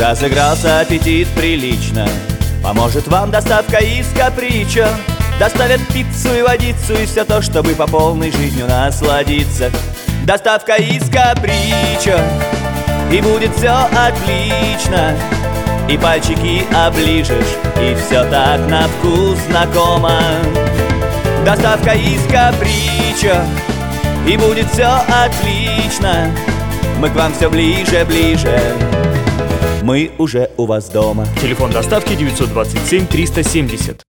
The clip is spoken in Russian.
Разыгрался аппетит прилично, поможет вам доставка из Капричо. Доставят пиццу и водицу и все то, чтобы по полной жизнью насладиться. Доставка из Капричо, и будет все отлично. И пальчики оближешь, и все так на вкус знакомо. Доставка из Капричо, и будет все отлично. Мы к вам все ближе, ближе. Мы уже у вас дома. Телефон доставки 927 370.